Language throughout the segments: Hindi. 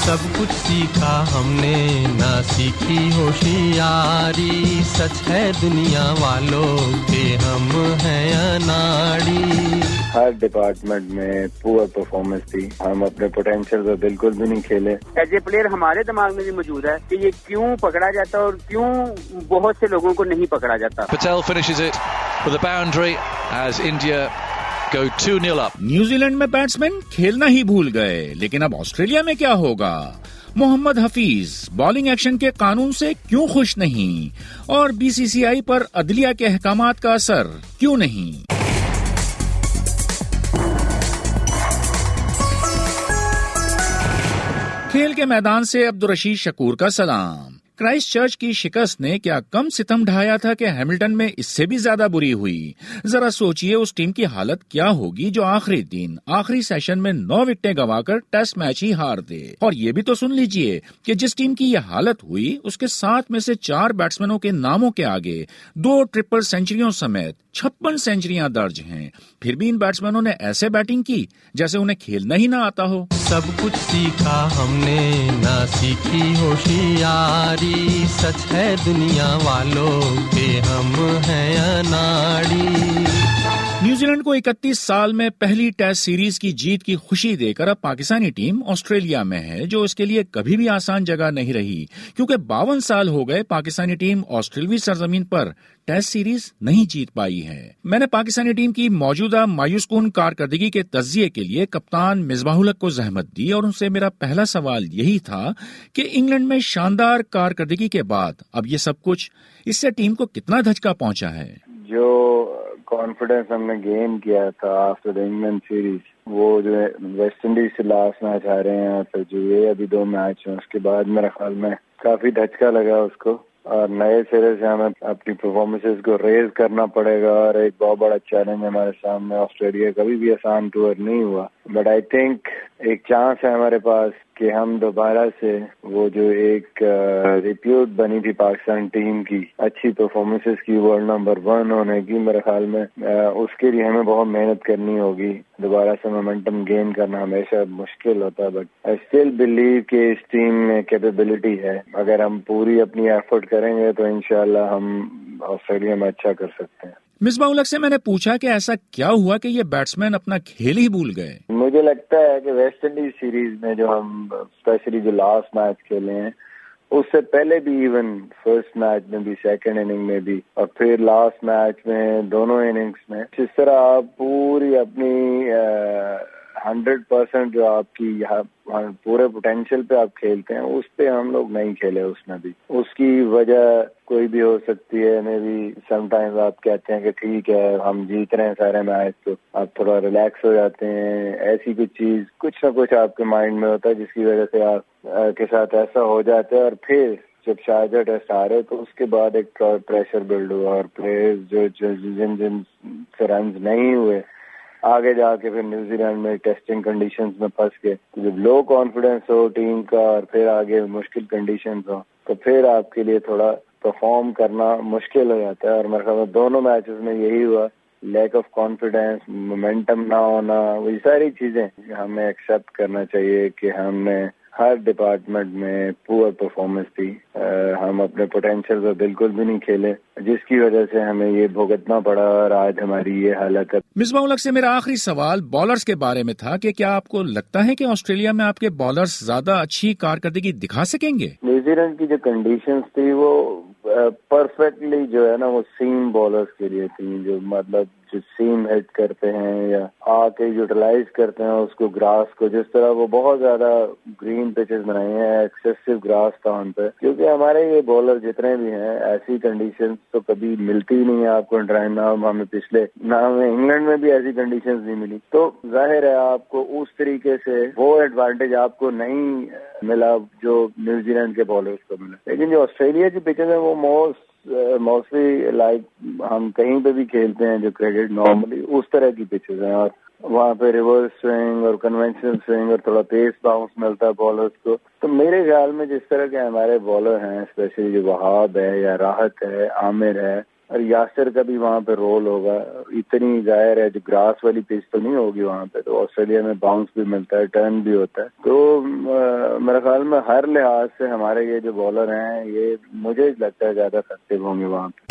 सब कुछ सीखा हमने ना सीखी होशियारी, सच है दुनिया वालों के हम हैं अनाड़ी। हर डिपार्टमेंट में पुअर परफॉर्मेंस थी, हम अपने पोटेंशियल पे बिल्कुल भी नहीं खेले। एज ए प्लेयर हमारे दिमाग में भी मौजूद है कि ये क्यों पकड़ा जाता है और क्यों बहुत से लोगों को नहीं पकड़ा जाता। Patel finishes it with a boundary as India go 2-0 up. New Zealand में बैट्समैन खेलना ही भूल गए, लेकिन अब ऑस्ट्रेलिया में क्या होगा? मोहम्मद हफीज बॉलिंग एक्शन के कानून से क्यों खुश नहीं? और बीसीसीआई पर अदलिया के अहकामात का असर क्यों नहीं? खेल के मैदान से अब्दुल रशीद शकूर का सलाम। क्राइस्ट चर्च की शिकस्त ने क्या कम सितम ढाया था कि हैमिल्टन में इससे भी ज्यादा बुरी हुई। जरा सोचिए उस टीम की हालत क्या होगी जो आखिरी दिन आखिरी सेशन में 9 विकेटें गंवाकर टेस्ट मैच ही हार दे। और ये भी तो सुन लीजिए कि जिस टीम की यह हालत हुई उसके 7 में से 4 बैट्समैनों के नामों के आगे 2 ट्रिपल सेंचुरियों समेत 56 सेंचुरियां दर्ज हैं। फिर भी इन बैट्समैनों ने ऐसे बैटिंग की जैसे उन्हें खेलना ही ना आता हो। सब कुछ सीखा हमने ना सीखी होशियारी, सच है दुनिया वालों के हम हैं अनाड़ी। न्यूजीलैंड को 31 साल में पहली टेस्ट सीरीज की जीत की खुशी देकर अब पाकिस्तानी टीम ऑस्ट्रेलिया में है, जो इसके लिए कभी भी आसान जगह नहीं रही, क्योंकि 52 साल हो गए पाकिस्तानी टीम ऑस्ट्रेलियाई सरजमीन पर टेस्ट सीरीज नहीं जीत पाई है। मैंने पाकिस्तानी टीम की मौजूदा मायूसकुन कारकर्दगी के तज्जिये के लिए कप्तान मिसबाहुल हक को जहमत दी और उनसे मेरा पहला सवाल यही था कि इंग्लैंड में शानदार कारकर्दगी के बाद अब ये सब कुछ, इससे टीम को कितना धचका पहुंचा है? जो कॉन्फिडेंस हमने गेन किया था आफ्टर द इंग्लैंड सीरीज, वो जो वेस्ट इंडीज से लास्ट मैच हारे हैं और फिर जो ये अभी 2 मैच हैं, उसके बाद मेरे ख्याल में काफी धचका लगा उसको और नए सिरे से हमें अपनी परफॉर्मेंसेस को रेज करना पड़ेगा और एक बहुत बड़ा चैलेंज हमारे सामने। ऑस्ट्रेलिया कभी भी आसान टूर नहीं हुआ, बट आई थिंक एक चांस है हमारे पास कि हम दोबारा से वो जो एक रिप्यूट बनी थी पाकिस्तान टीम की अच्छी परफॉर्मेंसेस की, वर्ल्ड नंबर 1 होने की, मेरे ख्याल में उसके लिए हमें बहुत मेहनत करनी होगी। दोबारा से मोमेंटम गेन करना हमेशा मुश्किल होता है, बट आई स्टिल बिलीव कि इस टीम में कैपेबिलिटी है। अगर हम पूरी अपनी एफर्ट करेंगे तो इंशाल्लाह हम ऑस्ट्रेलिया में अच्छा कर सकते हैं। मिसबाहुल हक से मैंने पूछा कि ऐसा क्या हुआ कि ये बैट्समैन अपना खेल ही भूल गए। मुझे लगता है कि वेस्ट इंडीज सीरीज में जो हम स्पेशली जो लास्ट मैच खेले हैं, उससे पहले भी इवन फर्स्ट मैच में भी, सेकंड इनिंग में भी और फिर लास्ट मैच में, दोनों इनिंग्स में जिस तरह आप पूरी अपनी 100% जो आपकी पूरे पोटेंशियल पे आप खेलते हैं, उस पे हम लोग नहीं खेले उसमें भी। उसकी वजह कोई भी हो सकती है, मे बी समटाइम्स आप कहते हैं कि ठीक है हम जीत रहे हैं सारे मैच तो आप थोड़ा रिलैक्स हो जाते हैं, ऐसी कुछ चीज कुछ ना कुछ आपके माइंड में होता है जिसकी वजह से आप के साथ ऐसा हो जाता है। और फिर जब शारजा टेस्ट आ रहे तो उसके बाद एक प्रेशर बिल्ड हुआ और प्लेयर्स जिन से रन नहीं हुए, आगे जाके फिर न्यूजीलैंड में टेस्टिंग कंडीशंस में फंस गए। तो जब लो कॉन्फिडेंस हो टीम का और फिर आगे मुश्किल कंडीशंस हो तो फिर आपके लिए थोड़ा परफॉर्म करना मुश्किल हो जाता है। और मेरे ख्याल में दोनों मैचेस में यही हुआ, लैक ऑफ कॉन्फिडेंस, मोमेंटम ना होना, वही सारी चीजें हमें एक्सेप्ट करना चाहिए कि हमने हर डिपार्टमेंट में पुअर परफॉर्मेंस थी। हम अपने पोटेंशियल पे बिल्कुल भी नहीं खेले, जिसकी वजह से हमें ये भुगतना पड़ा और आज हमारी ये हालत है। मिसबाहुल हक से मेरा आखिरी सवाल बॉलर्स के बारे में था कि क्या आपको लगता है कि ऑस्ट्रेलिया में आपके बॉलर्स ज्यादा अच्छी कारकर्दगी दिखा सकेंगे? न्यूजीलैंड की जो कंडीशंस थी वो परफेक्टली जो है ना वो सीम बॉलर्स के लिए थी, जो मतलब जो सीम हिट करते हैं या आके यूटिलाइज करते हैं उसको, ग्रास को, जिस तरह वो बहुत ज्यादा ग्रीन पिचेस बनाए हैं, एक्सेसिव ग्रास था उन पे, क्योंकि हमारे ये बॉलर जितने भी हैं ऐसी कंडीशंस तो कभी मिलती ही नहीं है आपको। ना हमें पिछले ना हमें इंग्लैंड में भी ऐसी कंडीशंस नहीं मिली, तो जाहिर है आपको उस तरीके से वो एडवांटेज आपको नहीं मिला जो न्यूजीलैंड के बॉलर्स को मिला। लेकिन जो ऑस्ट्रेलिया की पिचेस है वो मोस्टली लाइक हम कहीं पे भी खेलते हैं जो क्रिकेट नॉर्मली उस तरह की पिचेस हैं, और वहाँ पे रिवर्स स्विंग और कन्वेंशनल स्विंग और थोड़ा तेज बाउंस मिलता है बॉलर्स को। तो मेरे ख्याल में जिस तरह के हमारे बॉलर हैं, स्पेशली जो वहाब है या राहत है, आमिर है, और यासिर का भी वहाँ पे रोल होगा। इतनी जाहिर है जो ग्रास वाली पिच तो नहीं होगी वहाँ पे, तो ऑस्ट्रेलिया में बाउंस भी मिलता है, टर्न भी होता है। तो मेरे ख्याल में हर लिहाज से हमारे ये जो बॉलर हैं ये मुझे लगता है ज्यादा इफेक्टिव होंगे वहाँ पे।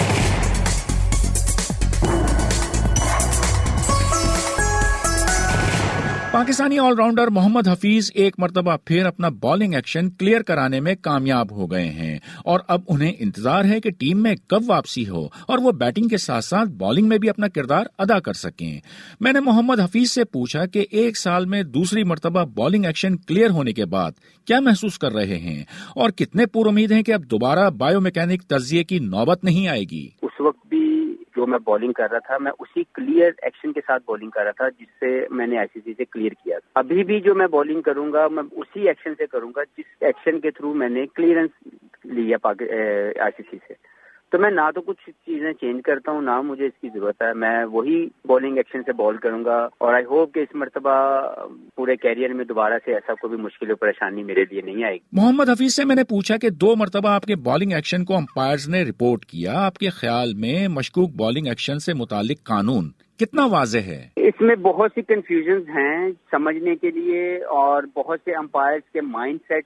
पाकिस्तानी ऑलराउंडर मोहम्मद हफीज एक मर्तबा फिर अपना बॉलिंग एक्शन क्लियर कराने में कामयाब हो गए हैं और अब उन्हें इंतजार है कि टीम में कब वापसी हो और वो बैटिंग के साथ साथ बॉलिंग में भी अपना किरदार अदा कर सकें। मैंने मोहम्मद हफीज से पूछा कि एक साल में दूसरी मर्तबा बॉलिंग एक्शन क्लियर होने के बाद क्या महसूस कर रहे हैं और कितने पुरुमीद हैं कि अब दोबारा बायोमैकेनिक तज्जिए की नौबत नहीं आएगी। उस वक्त भी जो मैं बॉलिंग कर रहा था, मैं उसी क्लियर एक्शन के साथ बॉलिंग कर रहा था जिससे मैंने आईसीसी से क्लियर किया। अभी भी जो मैं बॉलिंग करूंगा मैं उसी एक्शन से करूंगा जिस एक्शन के थ्रू मैंने क्लियरेंस लिया आईसीसी से। तो मैं ना तो कुछ चीजें चेंज करता हूँ, ना मुझे इसकी जरूरत है। मैं वही बॉलिंग एक्शन से बॉल करूंगा और आई होप कि इस मर्तबा पूरे कैरियर में दोबारा से ऐसा कोई भी मुश्किल परेशानी मेरे लिए नहीं आएगी। मोहम्मद हफीज से मैंने पूछा कि 2 मर्तबा आपके बॉलिंग एक्शन को अंपायर्स ने रिपोर्ट किया। आपके ख्याल में मशकूक बॉलिंग एक्शन से मुतालिक कानून कितना वाज़ेह है? इसमें बहुत सी कंफ्यूजन्स हैं समझने के लिए और बहुत से अंपायर्स के माइंडसेट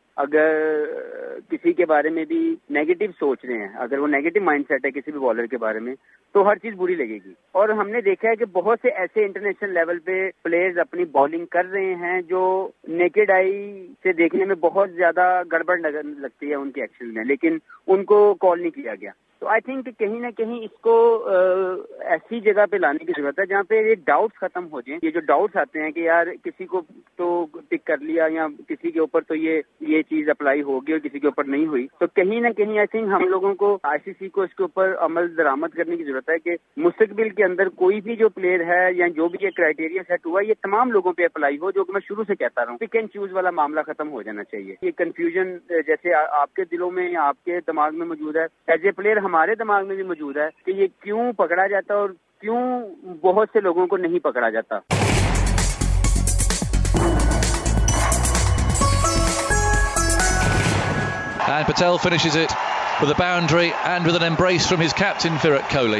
अगर किसी के बारे में भी नेगेटिव सोच रहे हैं, अगर वो नेगेटिव माइंडसेट है किसी भी बॉलर के बारे में, तो हर चीज बुरी लगेगी। और हमने देखा है कि बहुत से ऐसे इंटरनेशनल लेवल पे प्लेयर्स अपनी बॉलिंग कर रहे हैं जो नेकेड आई से देखने में बहुत ज्यादा गड़बड़ लगती है उनके एक्शन में, लेकिन उनको कॉल नहीं किया गया। तो आई थिंक कहीं ना कहीं इसको ऐसी जगह पे लाने की जरूरत है जहाँ पे ये डाउट्स खत्म हो जाएं। ये जो डाउट्स आते हैं कि यार किसी को तो टिक कर लिया या किसी के ऊपर तो ये चीज अप्लाई होगी और किसी के ऊपर नहीं हुई, तो कहीं ना कहीं आई थिंक हम लोगों को आईसीसी को इसके ऊपर अमल दरामद करने की जरूरत है कि मुस्तकबिल के अंदर कोई भी जो प्लेयर है या जो भी ये क्राइटेरिया सेट हुआ ये तमाम लोगों पे अप्लाई हो। जो कि मैं शुरू से कहता रहा हूँ, पिक एंड चूज वाला मामला खत्म हो जाना चाहिए। ये कंफ्यूजन जैसे आपके दिलों में या आपके दिमाग में मौजूद है, एज ए प्लेयर हमारे दिमाग में भी मौजूद है कि ये क्यों पकड़ा जाता है और क्यों बहुत से लोगों को नहीं पकड़ा जाता। And Patel finishes it with a boundary and with an embrace from his captain Virat Kohli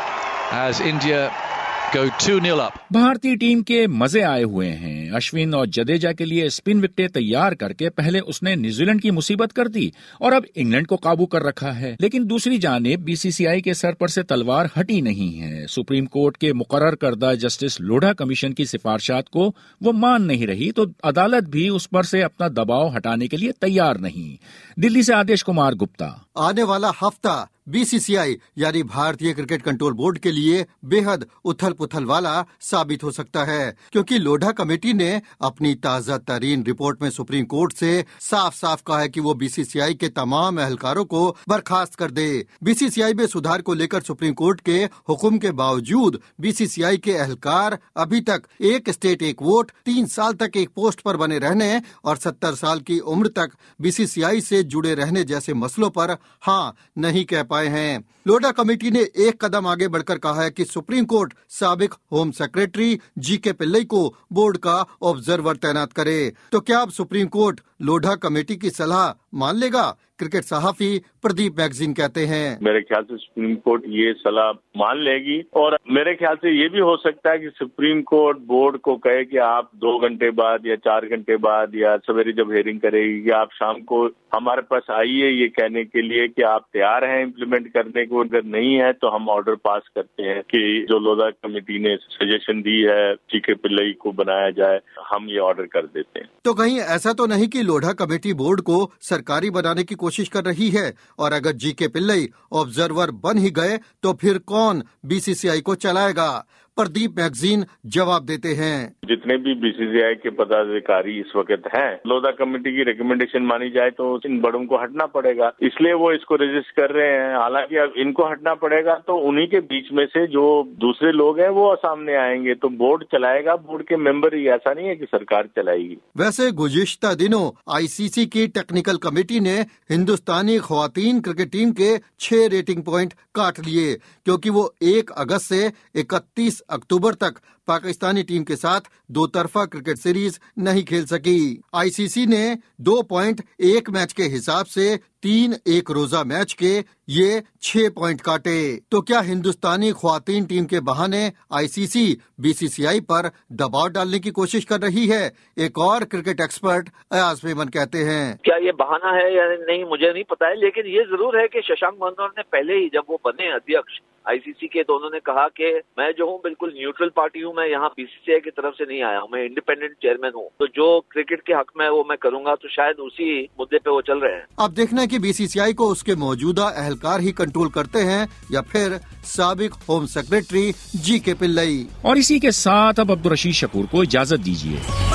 as India go 2-0 up. भारतीय टीम के मजे आए हुए हैं। अश्विन और जडेजा के लिए स्पिन विकेटें तैयार करके पहले उसने न्यूजीलैंड की मुसीबत कर दी और अब इंग्लैंड को काबू कर रखा है। लेकिन दूसरी जानिब बीसीसीआई के सर पर से तलवार हटी नहीं है। सुप्रीम कोर्ट के मुकर्रर करदा जस्टिस लोढ़ा कमीशन की सिफारिशात को वो मान नहीं रही तो अदालत भी उस पर से अपना दबाव हटाने के लिए तैयार नहीं। दिल्ली से आदेश कुमार गुप्ता। आने वाला हफ्ता बीसीसीआई यानी भारतीय क्रिकेट कंट्रोल बोर्ड के लिए बेहद उथल पुथल वाला साबित हो सकता है, क्योंकि लोढ़ा कमेटी ने अपनी ताजा तरीन रिपोर्ट में सुप्रीम कोर्ट से साफ साफ कहा है कि वो बीसीसीआई के तमाम एहलकारों को बर्खास्त कर दे। बीसीसीआई में सुधार को लेकर सुप्रीम कोर्ट के हुक्म के बावजूद बीसीसीआई के एहलकार अभी तक एक स्टेट एक वोट, 3 साल तक एक पोस्ट पर बने रहने और 70 साल की उम्र तक बीसीसीआई से जुड़े रहने जैसे मसलों पर हाँ नहीं कह पाए हैं। लोढ़ा कमेटी ने एक कदम आगे बढ़कर कहा है कि सुप्रीम कोर्ट साबिक होम सेक्रेटरी जीके पिल्लई को बोर्ड का ऑब्जर्वर तैनात करे। तो क्या अब सुप्रीम कोर्ट लोढ़ा कमेटी की सलाह मान लेगा? क्रिकेट सहाफी प्रदीप मैगजीन कहते हैं, मेरे ख्याल से सुप्रीम कोर्ट ये सलाह मान लेगी और मेरे ख्याल से ये भी हो सकता है कि सुप्रीम कोर्ट बोर्ड को कहे कि आप 2 घंटे बाद या 4 घंटे बाद या सवेरे जब हेयरिंग करेगी आप शाम को हमारे पास आइए ये कहने के लिए कि आप तैयार हैं इम्प्लीमेंट करने को। अगर नहीं है तो हम ऑर्डर पास करते हैं कि जो लोढ़ा कमेटी ने सजेशन दी है जीके पिल्लई को बनाया जाए, हम ये ऑर्डर कर देते हैं। तो कहीं ऐसा तो नहीं कि लोढ़ा कमेटी बोर्ड को सरकारी बनाने की कोशिश कर रही है और अगर जीके पिल्लई ऑब्जर्वर बन ही गए तो फिर कौन बीसीसीआई को चलाएगा? प्रदीप मैगजीन जवाब देते हैं, जितने भी बीसीसीआई के पदाधिकारी इस वक्त हैं, लोढ़ा कमेटी की रिकमेंडेशन मानी जाए तो इन बड़ों को हटना पड़ेगा, इसलिए वो इसको रजिस्ट कर रहे हैं। हालांकि अब इनको हटना पड़ेगा तो उन्हीं के बीच में से जो दूसरे लोग हैं वो सामने आएंगे, तो बोर्ड चलाएगा, बोर्ड के मेंबर ही, ऐसा नहीं है कि सरकार चलाएगी। वैसे गुज़िश्ता दिनों आईसीसी की टेक्निकल कमेटी ने हिंदुस्तानी ख्वातीन क्रिकेट टीम के 6 रेटिंग पॉइंट काट लिए, क्योंकि वो 1 अगस्त से 31 अक्टूबर तक पाकिस्तानी टीम के साथ दो तरफा क्रिकेट सीरीज नहीं खेल सकी। आईसीसी ने 2 पॉइंट एक मैच के हिसाब से 3 एक रोजा मैच के ये 6 पॉइंट काटे। तो क्या हिंदुस्तानी ख्वातीन टीम के बहाने आईसीसी बीसीसीआई पर दबाव डालने की कोशिश कर रही है? एक और क्रिकेट एक्सपर्ट अयाज मेमन कहते हैं, क्या ये बहाना है या नहीं मुझे नहीं पता है, लेकिन ये जरूर है कि शशांक मनोहर ने पहले ही जब वो बने अध्यक्ष आईसीसी के तो उन्होंने कहा कि मैं जो हूँ बिल्कुल न्यूट्रल पार्टी हूँ, मैं यहाँ बीसीसीआई की तरफ से नहीं आया हूँ, मैं इंडिपेंडेंट चेयरमैन हूँ, तो जो क्रिकेट के हक में वो मैं करूंगा। तो शायद उसी मुद्दे पे वो चल रहे हैं। अब देखना है कि बीसीसीआई को उसके मौजूदा एहलकार ही कंट्रोल करते हैं या फिर साबिक होम सेक्रेटरी जी के पिल्लई। और इसी के साथ अब अब्दुल रशीद शकूर को इजाजत दीजिए।